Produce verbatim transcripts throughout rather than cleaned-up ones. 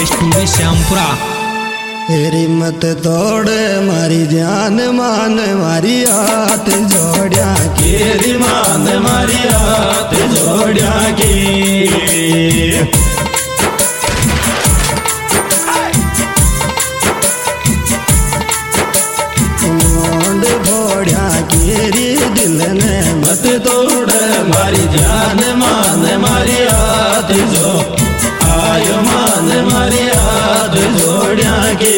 P studio Shyampura. तेरी मत तोड़ मारी जान मान मारी हाथ जोड़िया की, तेरी मान मारी हाथ जोड़िया की। मोंड भोड़िया केरी दिल ने मत तोड़ मारी जान मान मारी हाथ जो आयो मान मारी हाथ जोड़िया की।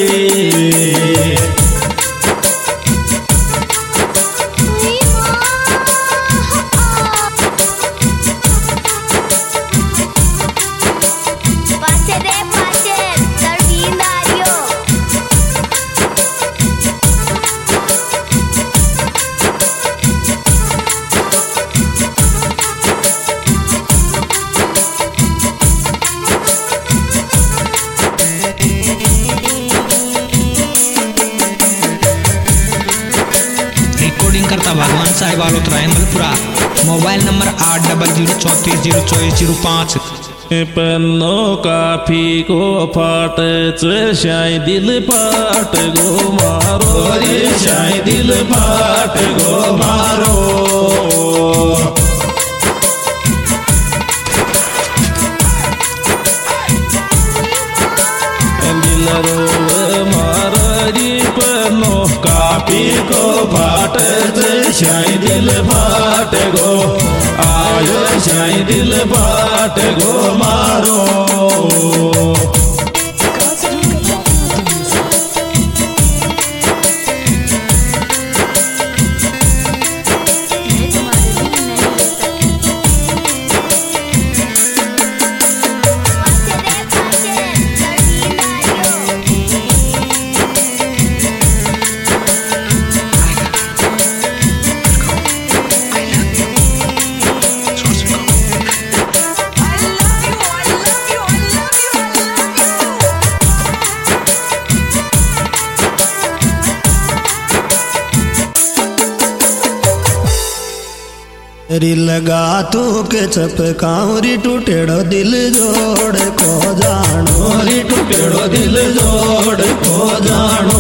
करता भगवान साहिब आलोत्रा एमलपुरा। मोबाइल नंबर आठ डबल जीरो चौंतीस जीरो चौबीस जीरो पाँच। पन्नो काफी को फाटे शाय दिल फाट गो मारो रे शाय दिल फाट गो मारो। दिल रो मारी पन्नो काफी को फाटे शाय दिल फाट गो आयो शाय दिल फाट गो मारो। री लगा तू के चपकाऊरी टूटेड़ो दिल जोड़ को जानो, री टूटेड़ो दिल जोड़ को जानो।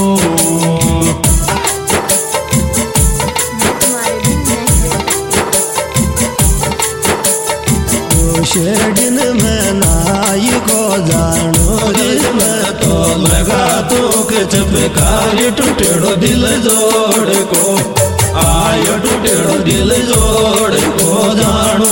शेडिन में नाई को जानो, में तो लगा तू के चपकाऊरी टूटेड़ो दिल जोड़ को आयो टूटेड़ो दिल जोड़ को जानो।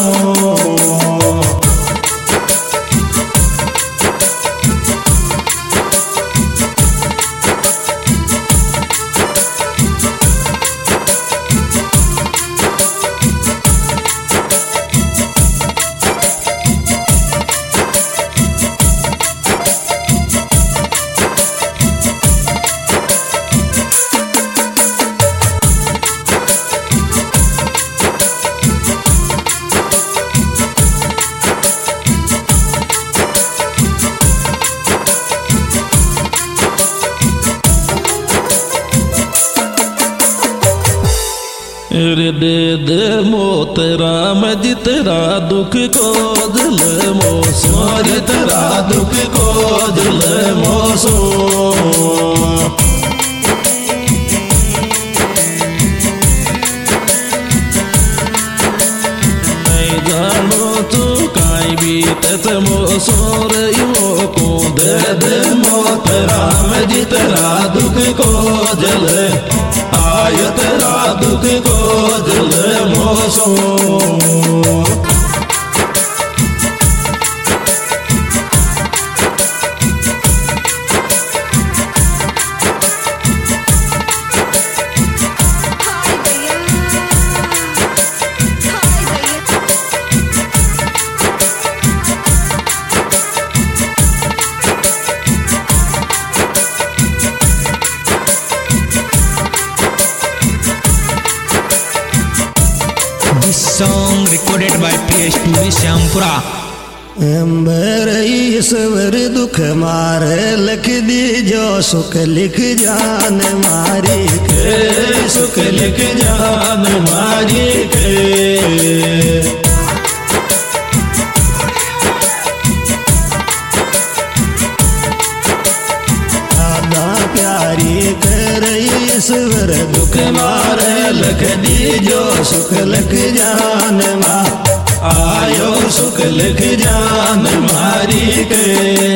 रे दे दे मो तेरा मैं जितेरा दुख को दिल मोसो, जितेरा दुख को दिल मोसो। नहीं जानो तू काई भी तत मोसो रे यो को दे दे मो तेरा मैं जितेरा दुख को दिल आयो तेरा दुख को दिल मोसो। Song recorded by P Studio Shyampura. अंबर ईश्वर दुख मारे लिख दी जो सुख लिख जान मारी के, सुख लिख जान मारी के। ईश्वर दुख मारे लख दीजो सुख लख जान मा आयो सुख लख जान मारी के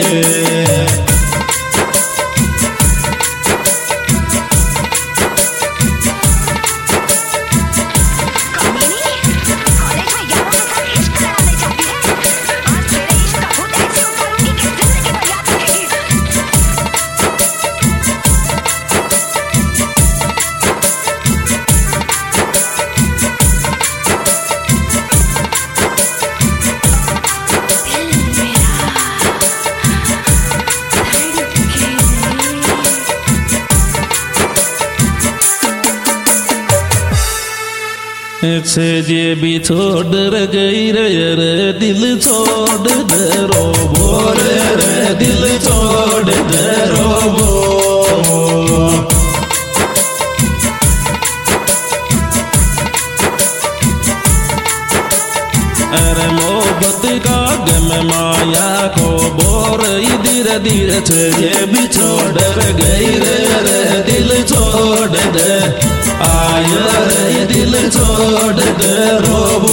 से जे भी छोड़ गई रे रे दिल छोड़ दे रो बोल रे दिल छोड़ दे रो बो अरे मोहब्बत का गम माया को बोर धीरे धीरे से जे भी छोड़ गई रे रे दिल छोड़ दे आया रे दिल छोड़ दे रोबो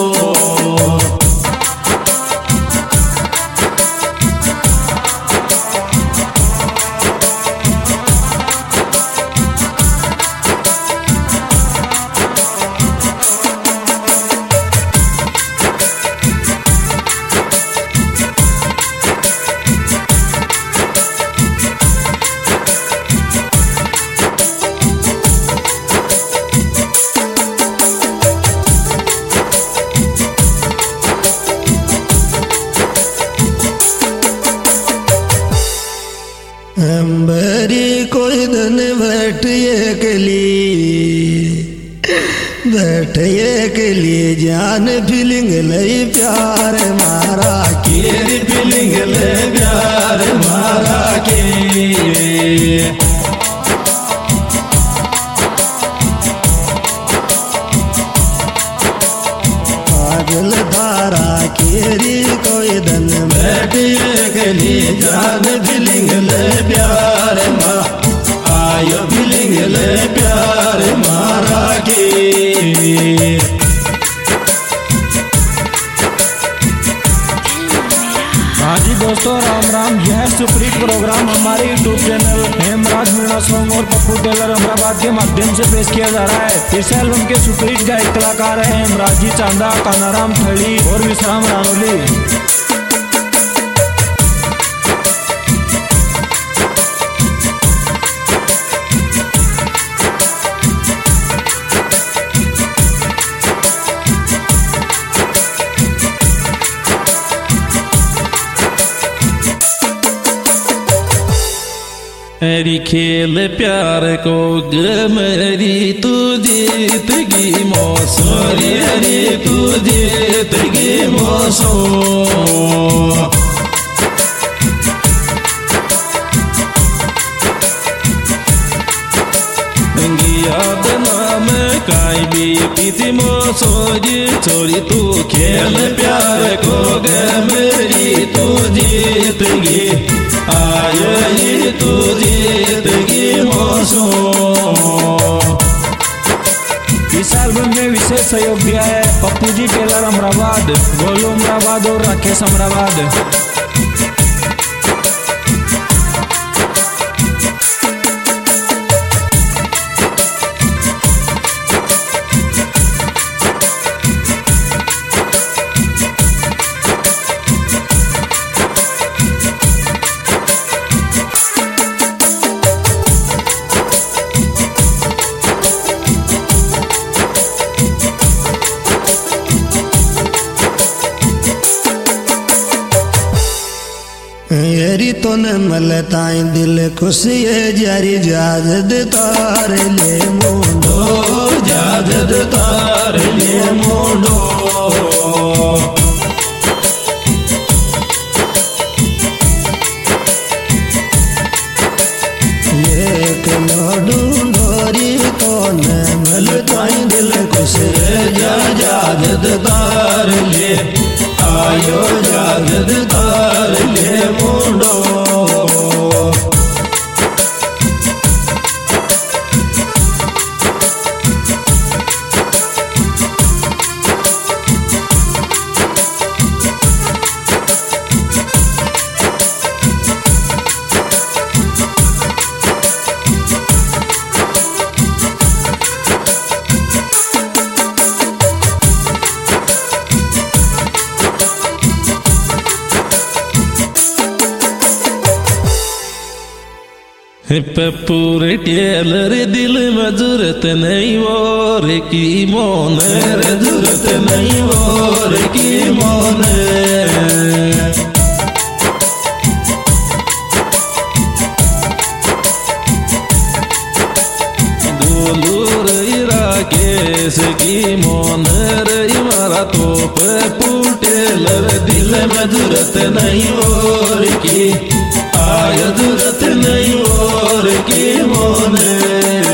अंबरी कोई दिन बैठिए के लिए बैठिए के लिए जान फीलिंग ले प्यार मारा केरी फीलिंग ले प्यार मारा के पागल धारा केरी कोई दिन बैठिए के लिए जान फीलिंग ले प्यार मा आयो फीलिंग ले प्यार मारा के हाँ जी दोस्तों, राम राम। यह सुपरहिट प्रोग्राम हमारे YouTube channel Hemraj Meena song और पप्पू टेलर अमराबाद के माध्यम से पेश किया जा रहा है। इस एल्बम के सुपरहिट गायक कलाकार हैं हेमराज जी चांदा, कानाराम थड़ी और विश्राम रानोली। मेरी खेल प्यार को ग मेरी तू जीतगी मौसो रे तू जीतगी मौसो याद नाम काई भी पीती मौसो जी छोड़ी तू खेल प्यार को ग मेरी तू जीतगी आये तू जीतगी मौसो। इस एल्बम में विशेष सहयोग दिया है पप्पू जी टेलर अमराबाद, गोलू अमराबाद और राकेश अमराबाद। येरी तो न मलताई दिल खुशी जारी जाजद तार ले मुंडो जाजद तार ले मुंडो एक लोडू डोरी तो न मलताई दिल खुशी जा जाजद तार ले आयो जाजद तार ले मुंडो पप्पूरे टेलर दिल में जरूरत नहीं और की मोन रे जरूरत नहीं और की मोन गोलूर राकेश की मोन रे मारा तो पप्पू टेलर दिल में जरूरत नहीं और की आय जरूरत नहीं और की मोने